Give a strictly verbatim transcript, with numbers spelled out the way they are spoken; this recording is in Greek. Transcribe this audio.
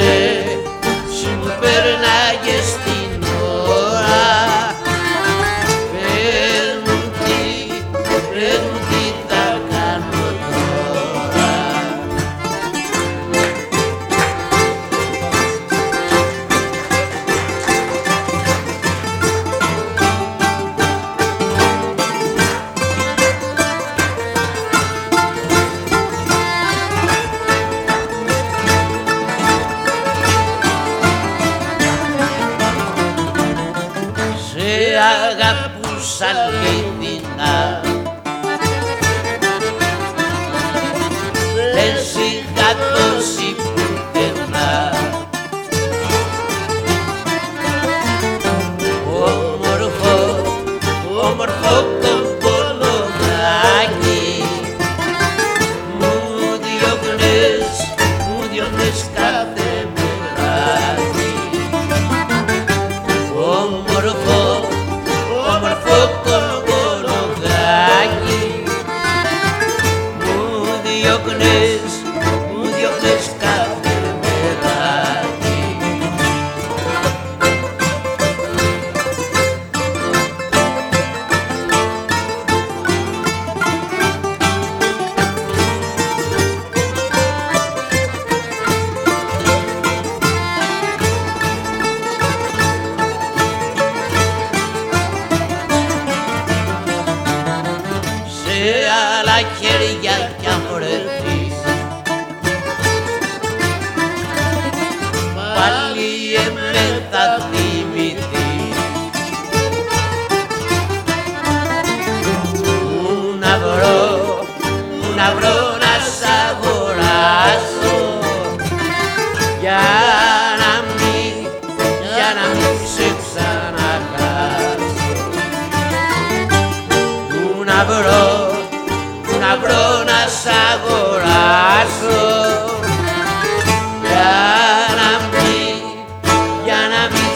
εσύ μου περνάγες την ώρα. Πες μου τι, πες μου τι θα κάνω τώρα. Σε αγαπούσα αληθινά, δεν σ' είχα δώσει πουθενά. Όμορφο, όμορφο κομπολοδάκι, μου διώχνες, μου διώχνες κάθε μεράκι. Όμορφο, όμορφο κομπολοδάκι, μου διώχνες, μου διώχνες κάθε μεράκι. Σε άλλα χέρια κι αν βρεθείς, πάλι εμέ θα θυμηθείς. Πού να βρω, πού να βρω να σ' αγοράσω, για να μην, για να μην σε ξαναχάσω. Πού να βρω, πού να βρω να σ' αγοράσω, για να μην, για να μην